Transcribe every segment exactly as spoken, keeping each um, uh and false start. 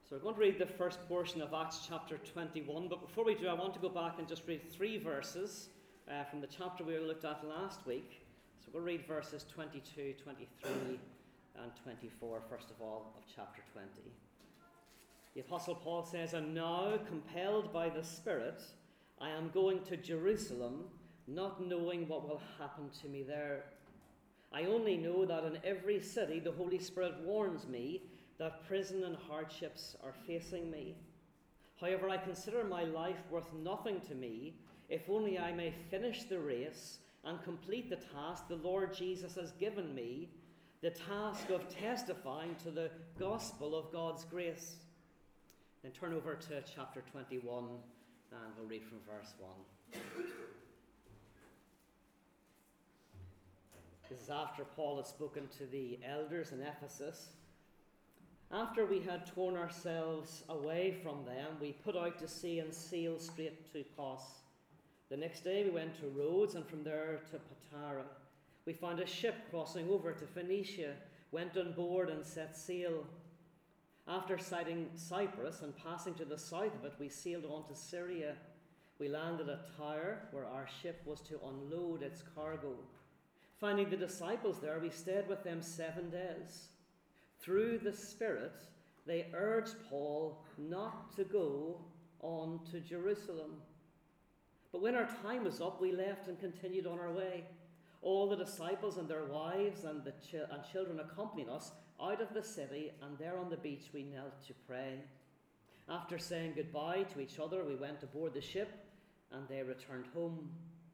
So we're going to read the first portion of Acts chapter twenty-one, but before we do, I want to go back and just read three verses uh, from the chapter we looked at last week. So we'll read verses twenty-two, twenty-three, and twenty-four, first of all, of chapter twenty. The Apostle Paul says, "And now, compelled by the Spirit, I am going to Jerusalem, not knowing what will happen to me there. I only know that in every city the Holy Spirit warns me that prison and hardships are facing me. However, I consider my life worth nothing to me, if only I may finish the race and complete the task the Lord Jesus has given me, the task of testifying to the gospel of God's grace." Then turn over to chapter twenty-one, and we'll read from verse one. This is after Paul had spoken to the elders in Ephesus. "After we had torn ourselves away from them, we put out to sea and sailed straight to Kos. The next day we went to Rhodes, and from there to Patara. We found a ship crossing over to Phoenicia, went on board and set sail. After sighting Cyprus and passing to the south of it, we sailed on to Syria. We landed at Tyre, where our ship was to unload its cargo. Finding the disciples there, we stayed with them seven days. Through the Spirit, they urged Paul not to go on to Jerusalem. But when our time was up, we left and continued on our way. All the disciples and their wives and the ch- and children accompanied us out of the city, and there on the beach we knelt to pray. After saying goodbye to each other, we went aboard the ship, and they returned home.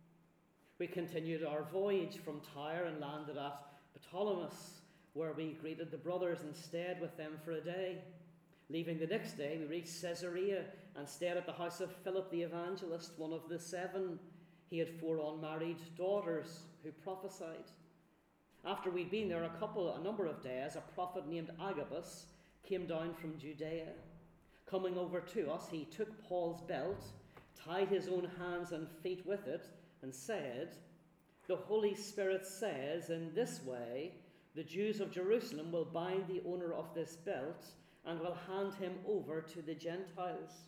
We continued our voyage from Tyre and landed at Ptolemais, where we greeted the brothers and stayed with them for a day. Leaving the next day, we reached Caesarea and stayed at the house of Philip the evangelist, one of the seven. He had four unmarried daughters who prophesied. After we'd been there a couple, a number of days, a prophet named Agabus came down from Judea. Coming over to us, he took Paul's belt, tied his own hands and feet with it, and said, 'The Holy Spirit says, in this way, the Jews of Jerusalem will bind the owner of this belt and will hand him over to the Gentiles.'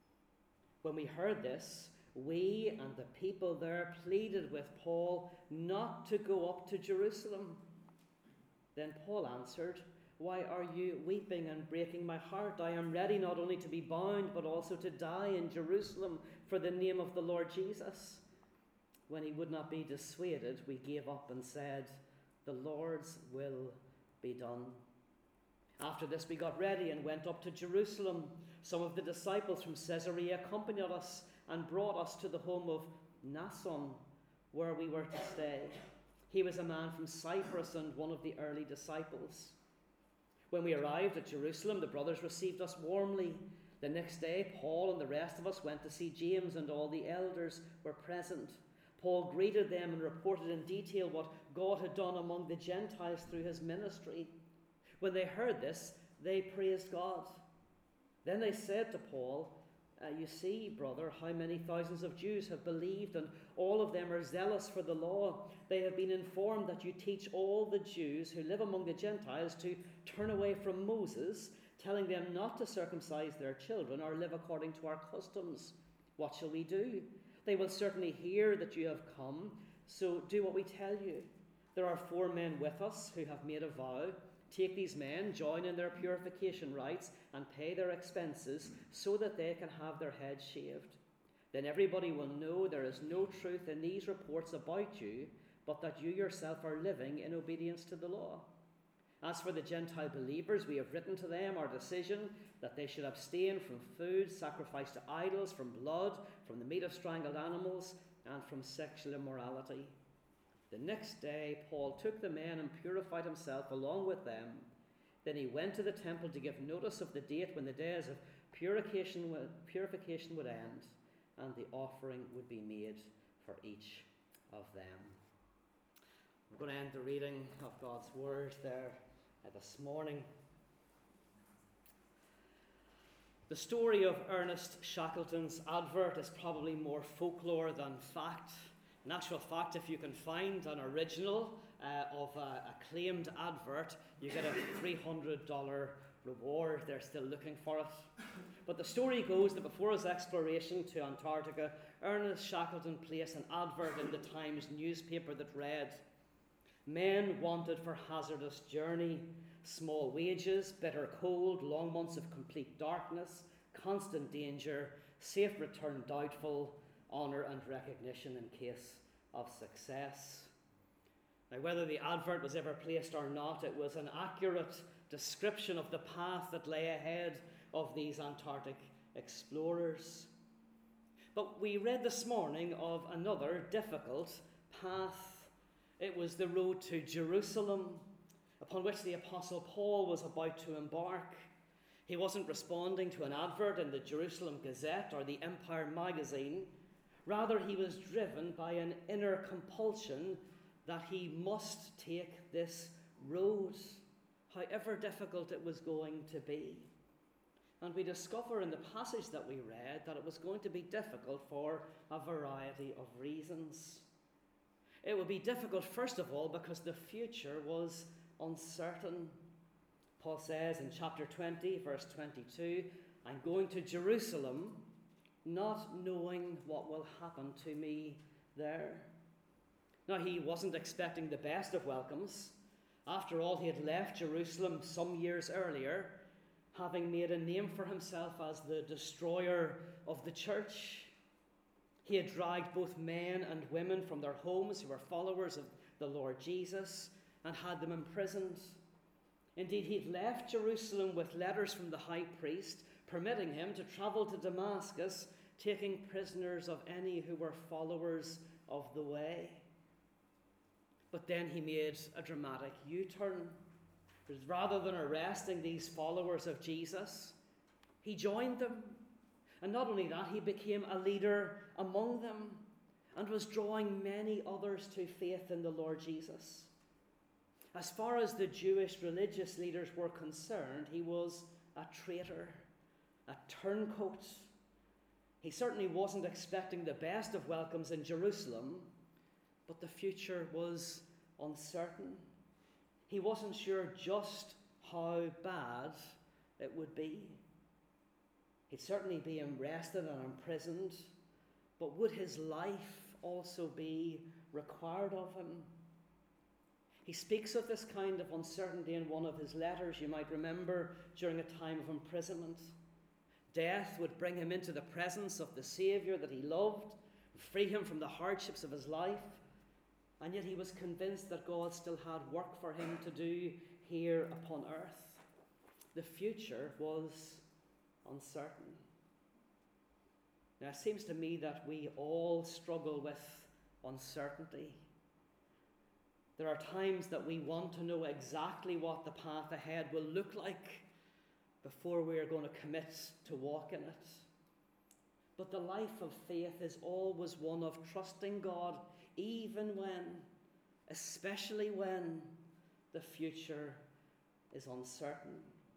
When we heard this, we and the people there pleaded with Paul not to go up to Jerusalem. Then Paul answered, 'Why are you weeping and breaking my heart? I am ready not only to be bound, but also to die in Jerusalem for the name of the Lord Jesus.' When he would not be dissuaded, we gave up and said, 'The Lord's will be done.' After this we got ready and went up to Jerusalem. Some of the disciples from Caesarea accompanied us and brought us to the home of Mnason, where we were to stay. He was a man from Cyprus and one of the early disciples. When we arrived at Jerusalem, the brothers received us warmly. The next day, Paul and the rest of us went to see James, and all the elders were present. Paul greeted them and reported in detail what God had done among the Gentiles through his ministry. When they heard this, they praised God. Then they said to Paul, uh, 'You see, brother, how many thousands of Jews have believed, and all of them are zealous for the law. They have been informed that you teach all the Jews who live among the Gentiles to turn away from Moses, telling them not to circumcise their children or live according to our customs. What shall we do? They will certainly hear that you have come, so do what we tell you. There are four men with us who have made a vow. Take these men, join in their purification rites, and pay their expenses so that they can have their heads shaved. Then everybody will know there is no truth in these reports about you, but that you yourself are living in obedience to the law. As for the Gentile believers, we have written to them our decision that they should abstain from food sacrificed to idols, from blood, from the meat of strangled animals, and from sexual immorality.' The next day, Paul took the men and purified himself along with them. Then he went to the temple to give notice of the date when the days of purification would, purification would end, and the offering would be made for each of them." We're going to end the reading of God's word there uh, this morning. The story of Ernest Shackleton's advert is probably more folklore than fact. In actual fact, if you can find an original uh, of a, a claimed advert, you get a three hundred dollars reward. They're still looking for it. But the story goes that before his exploration to Antarctica, Ernest Shackleton placed an advert in the Times newspaper that read, "Men wanted for hazardous journey, small wages, bitter cold, long months of complete darkness, constant danger, safe return doubtful, honour and recognition in case of success." Now, whether the advert was ever placed or not, it was an accurate description of the path that lay ahead of these Antarctic explorers. But we read this morning of another difficult path. It was the road to Jerusalem, upon which the Apostle Paul was about to embark. He wasn't responding to an advert in the Jerusalem Gazette or the Empire magazine. Rather, he was driven by an inner compulsion that he must take this road, however difficult it was going to be. And we discover in the passage that we read that it was going to be difficult for a variety of reasons. It would be difficult, first of all, because the future was uncertain. Paul says in chapter twenty, verse twenty-two, "I'm going to Jerusalem, not knowing what will happen to me there." Now, he wasn't expecting the best of welcomes. After all, he had left Jerusalem some years earlier, having made a name for himself as the destroyer of the church. He had dragged both men and women from their homes who were followers of the Lord Jesus and had them imprisoned. Indeed, he had left Jerusalem with letters from the high priest permitting him to travel to Damascus, taking prisoners of any who were followers of the way. But then he made a dramatic U-turn. Rather than arresting these followers of Jesus, he joined them. And not only that, he became a leader among them and was drawing many others to faith in the Lord Jesus. As far as the Jewish religious leaders were concerned, he was a traitor, a turncoat. He certainly wasn't expecting the best of welcomes in Jerusalem, but the future was uncertain. He wasn't sure just how bad it would be. He'd certainly be arrested and imprisoned, but would his life also be required of him? He speaks of this kind of uncertainty in one of his letters, you might remember, during a time of imprisonment. Death would bring him into the presence of the Saviour that he loved, free him from the hardships of his life, and yet he was convinced that God still had work for him to do here upon earth. The future was uncertain. Now, it seems to me that we all struggle with uncertainty. There are times that we want to know exactly what the path ahead will look like before we are going to commit to walk in it. But the life of faith is always one of trusting God, even when, especially when, the future is uncertain.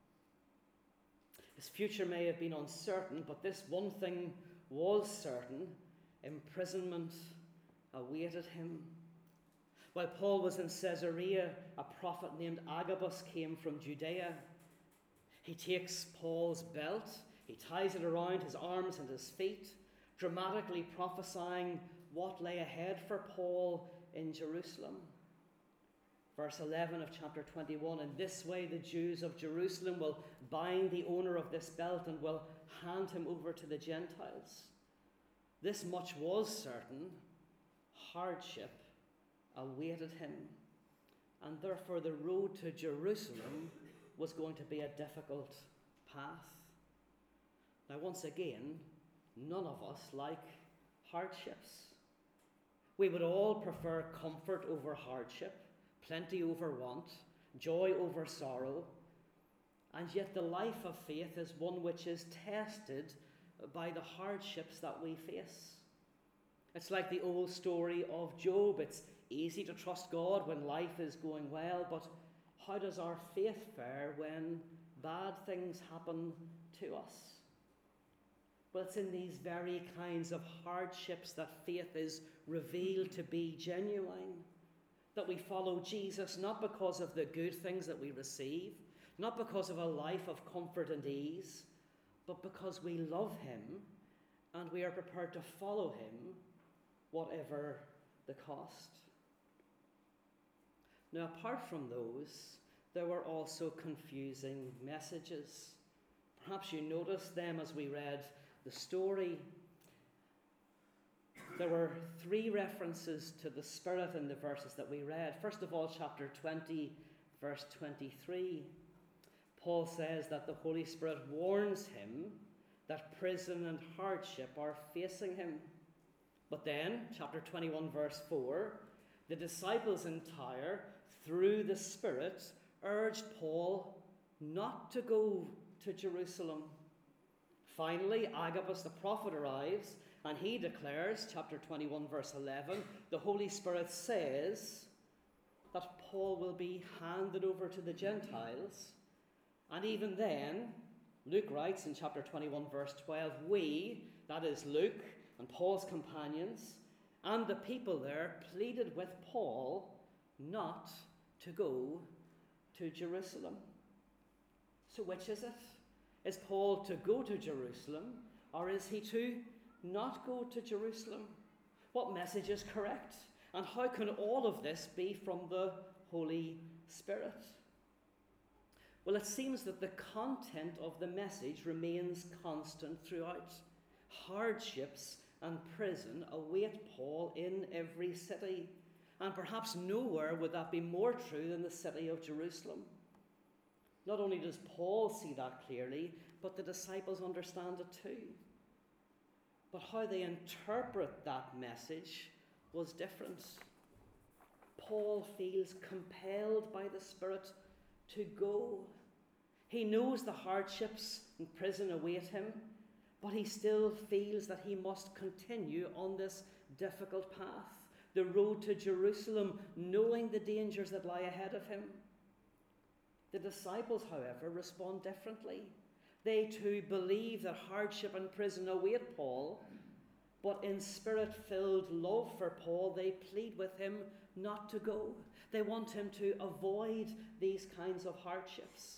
His future may have been uncertain, but this one thing was certain: imprisonment awaited him. While Paul was in Caesarea, a prophet named Agabus came from Judea. He takes Paul's belt, he ties it around his arms and his feet, dramatically prophesying what lay ahead for Paul in Jerusalem. Verse eleven of chapter twenty-one, "In this way the Jews of Jerusalem will bind the owner of this belt and will hand him over to the Gentiles." This much was certain: hardship awaited him, and therefore the road to Jerusalem was going to be a difficult path. Now, once again, none of us like hardships. We would all prefer comfort over hardship, plenty over want, joy over sorrow, and yet the life of faith is one which is tested by the hardships that we face. It's like the old story of Job. It's easy to trust God when life is going well, but how does our faith fare when bad things happen to us? Well, it's in these very kinds of hardships that faith is revealed to be genuine, that we follow Jesus not because of the good things that we receive, not because of a life of comfort and ease, but because we love him and we are prepared to follow him, whatever the cost. Now, apart from those, there were also confusing messages. Perhaps you noticed them as we read the story. There were three references to the Spirit in the verses that we read. First of all, chapter twenty, verse twenty-three. Paul says that the Holy Spirit warns him that prison and hardship are facing him. But then, chapter twenty-one, verse four, the disciples in Tyre, through the Spirit, urged Paul not to go to Jerusalem. Finally, Agabus the prophet arrives, and he declares, chapter twenty-one, verse eleven, the Holy Spirit says that Paul will be handed over to the Gentiles. And even then, Luke writes in chapter twenty-one, verse twelve, we, that is Luke and Paul's companions, and the people there pleaded with Paul not to go to Jerusalem. So which is it? Is Paul to go to Jerusalem, or is he to not go to Jerusalem? What message is correct? And how can all of this be from the Holy Spirit? Well, it seems that the content of the message remains constant throughout. Hardships and prison await Paul in every city, and perhaps nowhere would that be more true than the city of Jerusalem. Not only does Paul see that clearly, but the disciples understand it too. But how they interpret that message was different. Paul feels compelled by the Spirit to go. He knows the hardships in prison await him, but he still feels that he must continue on this difficult path, the road to Jerusalem, knowing the dangers that lie ahead of him. The disciples, however, respond differently. They too believe that hardship and prison await Paul, but in spirit-filled love for Paul, they plead with him not to go. They want him to avoid these kinds of hardships.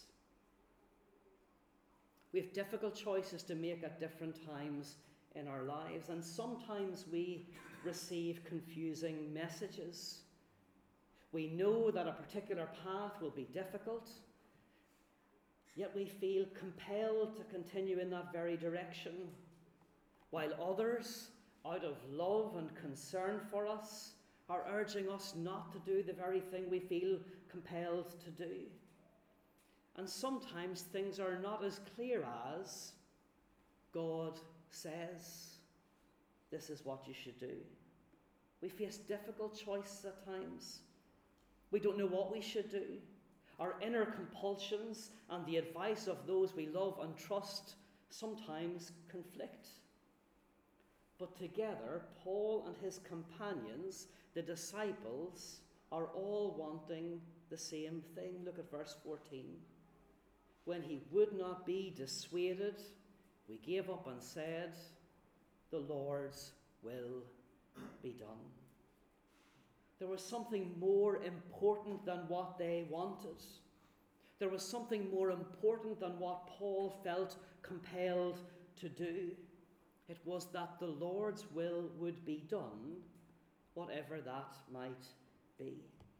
We have difficult choices to make at different times in our lives, and sometimes we receive confusing messages. We know that a particular path will be difficult, yet we feel compelled to continue in that very direction, while others, out of love and concern for us, are urging us not to do the very thing we feel compelled to do. And sometimes things are not as clear as God says, this is what you should do. We face difficult choices at times. We don't know what we should do. Our inner compulsions and the advice of those we love and trust sometimes conflict. But together, Paul and his companions, the disciples, are all wanting the same thing. Look at verse fourteen. When he would not be dissuaded, we gave up and said, the Lord's will be done. There was something more important than what they wanted. There was something more important than what Paul felt compelled to do. It was that the Lord's will would be done, whatever that might be.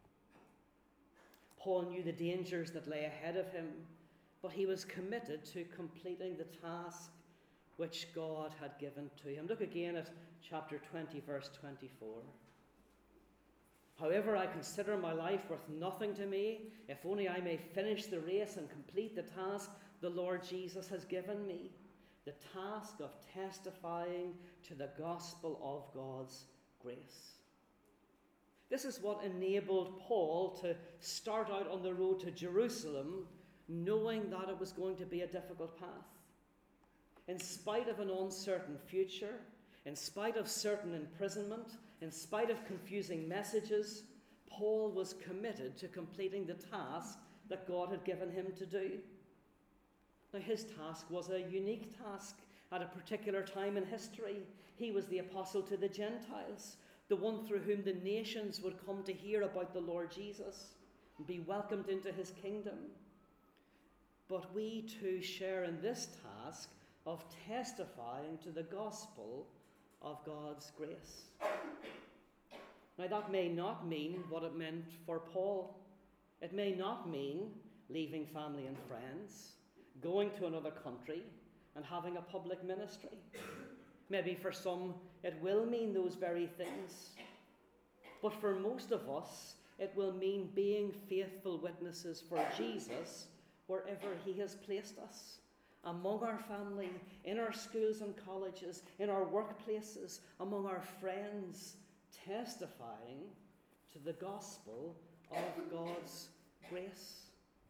Paul knew the dangers that lay ahead of him, but he was committed to completing the task which God had given to him. Look again at chapter twenty, verse twenty-four. However, I consider my life worth nothing to me, if only I may finish the race and complete the task the Lord Jesus has given me, the task of testifying to the gospel of God's grace. This is what enabled Paul to start out on the road to Jerusalem, knowing that it was going to be a difficult path. In spite of an uncertain future, in spite of certain imprisonment, in spite of confusing messages, Paul was committed to completing the task that God had given him to do. Now, his task was a unique task at a particular time in history. He was the apostle to the Gentiles, the one through whom the nations would come to hear about the Lord Jesus and be welcomed into his kingdom. but we too share in this task of testifying to the gospel of God's grace. Now, that may not mean what it meant for Paul. It may not mean leaving family and friends, going to another country, and having a public ministry. Maybe for some it will mean those very things. But for most of us, it will mean being faithful witnesses for Jesus wherever he has placed us. Among our family, in our schools and colleges, in our workplaces, among our friends, testifying to the gospel of God's grace.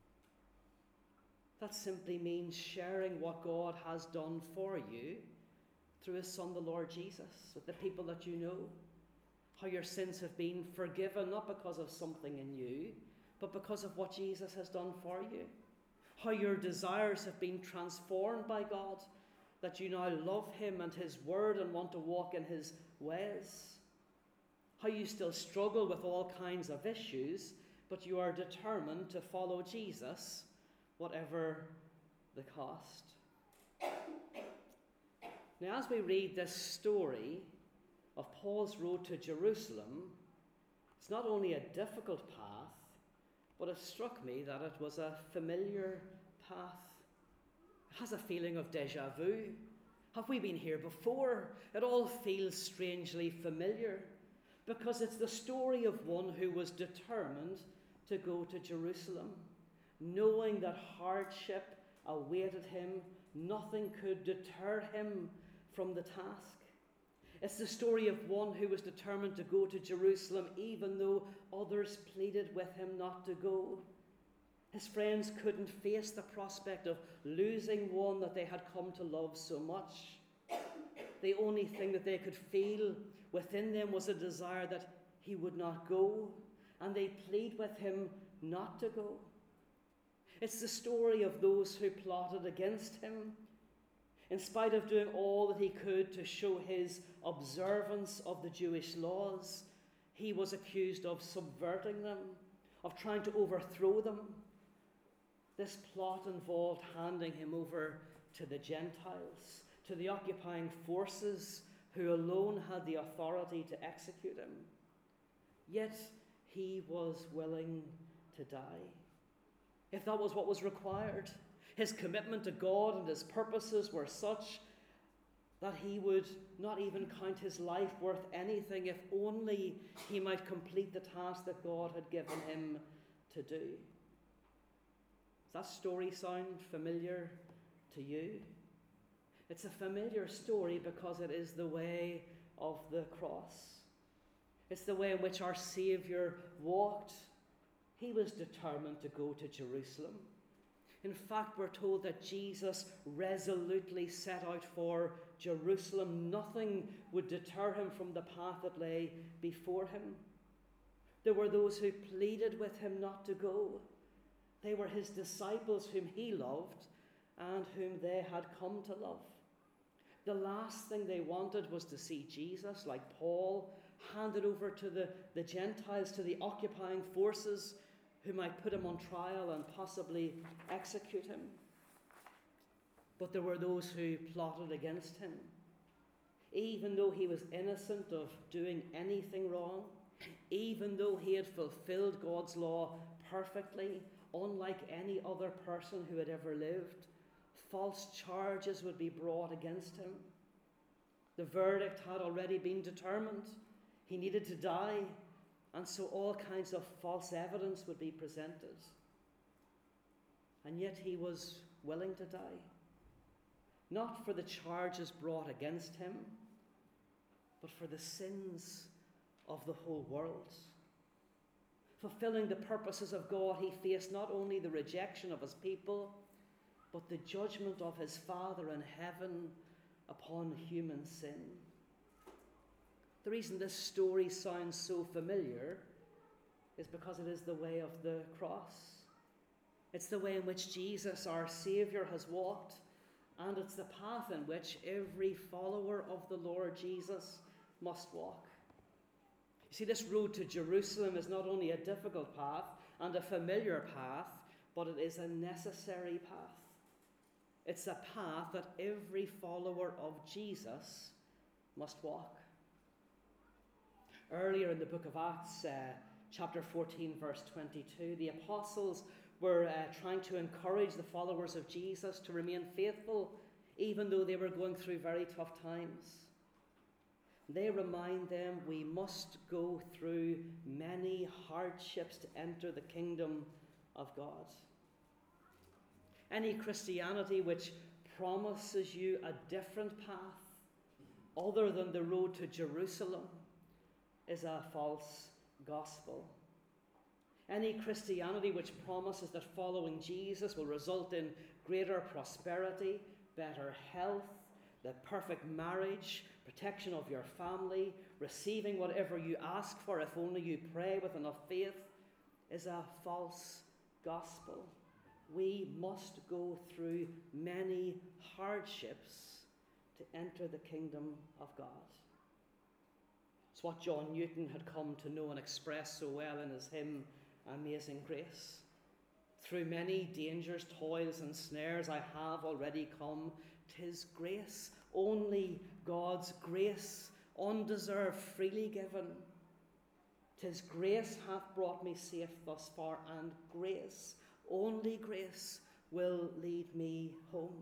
That simply means sharing what God has done for you through his Son, the Lord Jesus, with the people that you know. How your sins have been forgiven, not because of something in you, but because of what Jesus has done for you. How your desires have been transformed by God, that you now love him and his word and want to walk in his ways. How you still struggle with all kinds of issues, but you are determined to follow Jesus, whatever the cost. Now, as we read this story of Paul's road to Jerusalem, it's not only a difficult path, but it struck me that it was a familiar path. It has a feeling of déjà vu. Have we been here before? It all feels strangely familiar, because it's the story of one who was determined to go to Jerusalem, knowing that hardship awaited him. Nothing could deter him from the task. It's the story of one who was determined to go to Jerusalem even though others pleaded with him not to go. His friends couldn't face the prospect of losing one that they had come to love so much. The only thing that they could feel within them was a desire that he would not go, and they plead with him not to go. It's the story of those who plotted against him. In spite of doing all that he could to show his observance of the Jewish laws, he was accused of subverting them, of trying to overthrow them. This plot involved handing him over to the Gentiles, to the occupying forces who alone had the authority to execute him. Yet he was willing to die. If that was what was required, his commitment to God and his purposes were such that he would not even count his life worth anything if only he might complete the task that God had given him to do. Does that story sound familiar to you? It's a familiar story because it is the way of the cross. It's the way in which our Saviour walked. He was determined to go to Jerusalem. In fact, we're told that Jesus resolutely set out for Jerusalem. Nothing would deter him from the path that lay before him. There were those who pleaded with him not to go. They were his disciples whom he loved and whom they had come to love. The last thing they wanted was to see Jesus, like Paul, handed over to the, the Gentiles, to the occupying forces who might put him on trial and possibly execute him. But there were those who plotted against him. Even though he was innocent of doing anything wrong, even though he had fulfilled God's law perfectly, unlike any other person who had ever lived, false charges would be brought against him. The verdict had already been determined. He needed to die. And so all kinds of false evidence would be presented. And yet he was willing to die. Not for the charges brought against him, but for the sins of the whole world. Fulfilling the purposes of God, he faced not only the rejection of his people, but the judgment of his Father in heaven upon human sin. The reason this story sounds so familiar is because it is the way of the cross. It's the way in which Jesus, our Saviour, has walked, and it's the path in which every follower of the Lord Jesus must walk. You see, this road to Jerusalem is not only a difficult path and a familiar path, but it is a necessary path. It's a path that every follower of Jesus must walk. Earlier in the book of Acts, uh, chapter fourteen, verse twenty-two, the apostles were uh, trying to encourage the followers of Jesus to remain faithful, even though they were going through very tough times. They remind them we must go through many hardships to enter the kingdom of God. Any Christianity which promises you a different path other than the road to Jerusalem is a false gospel. Any Christianity which promises that following Jesus will result in greater prosperity, better health, the perfect marriage, protection of your family, receiving whatever you ask for if only you pray with enough faith, is a false gospel. We must go through many hardships to enter the kingdom of God. It's what John Newton had come to know and express so well in his hymn, Amazing Grace. Through many dangers, toils, and snares I have already come. 'Tis grace, only God's grace, undeserved, freely given. 'Tis grace hath brought me safe thus far, and grace, only grace, will lead me home.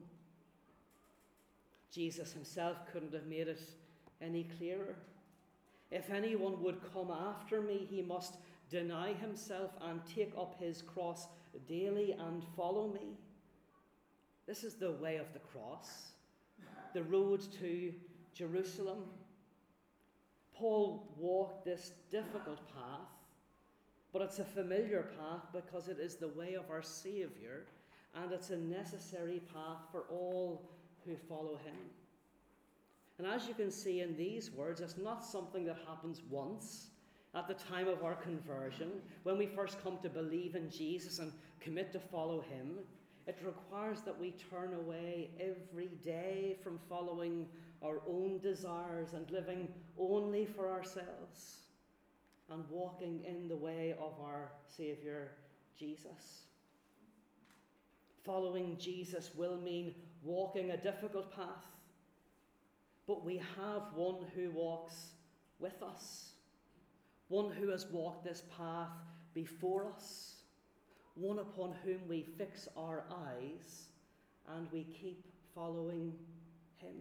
Jesus himself couldn't have made it any clearer. If anyone would come after me, he must deny himself and take up his cross daily and follow me. This is the way of the cross, the road to Jerusalem. Paul walked this difficult path, but it's a familiar path because it is the way of our Saviour, and it's a necessary path for all who follow him. And as you can see in these words, it's not something that happens once at the time of our conversion, when we first come to believe in Jesus and commit to follow him. It requires that we turn away every day from following our own desires and living only for ourselves and walking in the way of our Saviour, Jesus. Following Jesus will mean walking a difficult path, but we have one who walks with us, one who has walked this path before us, one upon whom we fix our eyes and we keep following him.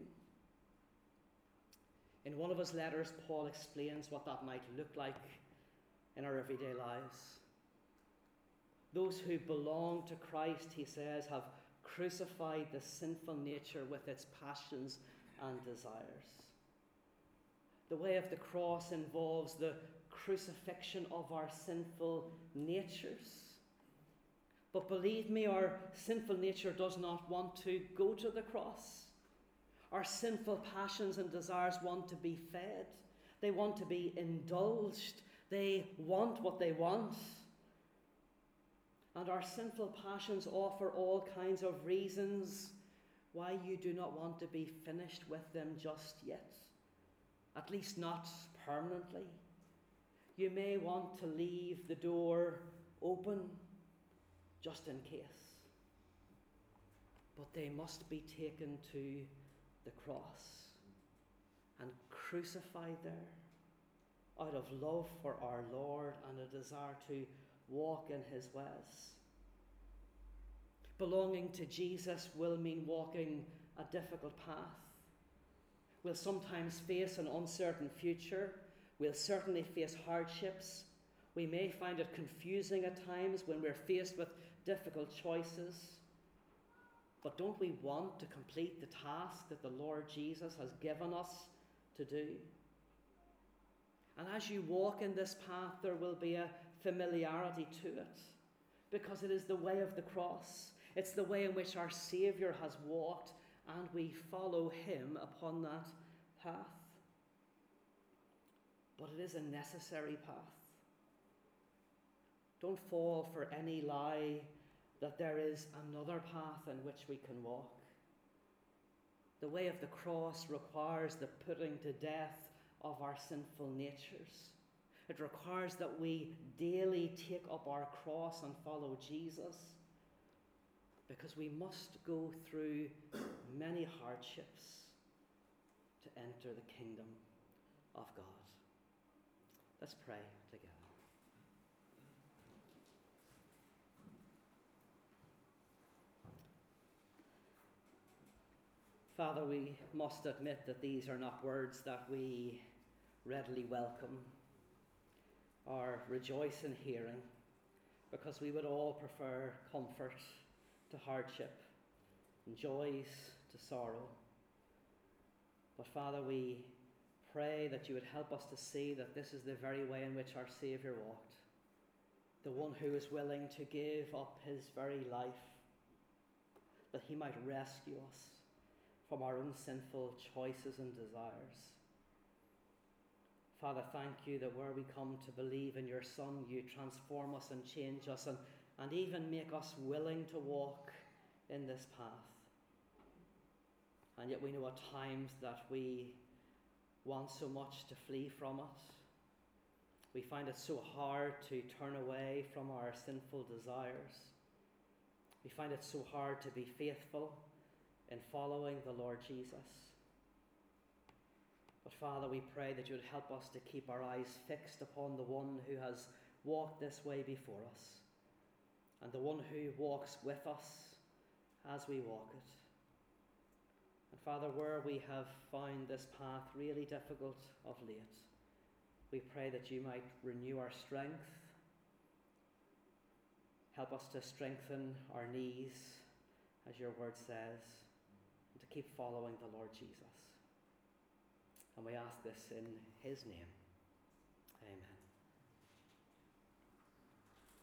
In one of his letters, Paul explains what that might look like in our everyday lives. Those who belong to Christ, he says, have crucified the sinful nature with its passions and desires. The way of the cross involves the crucifixion of our sinful natures. But believe me, our sinful nature does not want to go to the cross. Our sinful passions and desires want to be fed. They want to be indulged. They want what they want. And our sinful passions offer all kinds of reasons why you do not want to be finished with them just yet, at least not permanently. You may want to leave the door open just in case, but they must be taken to the cross and crucified there out of love for our Lord and a desire to walk in his ways. Belonging to Jesus will mean walking a difficult path. We'll sometimes face an uncertain future. We'll certainly face hardships. We may find it confusing at times when we're faced with difficult choices. But don't we want to complete the task that the Lord Jesus has given us to do? And as you walk in this path, there will be a familiarity to it, because it is the way of the cross. It's the way in which our Saviour has walked, and we follow him upon that path. But it is a necessary path. Don't fall for any lie that there is another path in which we can walk. The way of the cross requires the putting to death of our sinful natures. It requires that we daily take up our cross and follow Jesus. because we must go through many hardships to enter the kingdom of God. Let's pray together. Father, we must admit that these are not words that we readily welcome or rejoice in hearing, because we would all prefer comfort to hardship and joys to sorrow. But Father, we pray that you would help us to see that this is the very way in which our Saviour walked, the one who is willing to give up his very life, that he might rescue us from our own sinful choices and desires. Father, thank you that where we come to believe in your Son, you transform us and change us and, and even make us willing to walk in this path. And yet we know at times that we want so much to flee from it. We find it so hard to turn away from our sinful desires. We find it so hard to be faithful in following the Lord Jesus. But Father, we pray that you would help us to keep our eyes fixed upon the one who has walked this way before us, and the one who walks with us as we walk it. And Father, where we have found this path really difficult of late, we pray that you might renew our strength. Help us to strengthen our knees, as your word says, and to keep following the Lord Jesus. And we ask this in his name. Amen.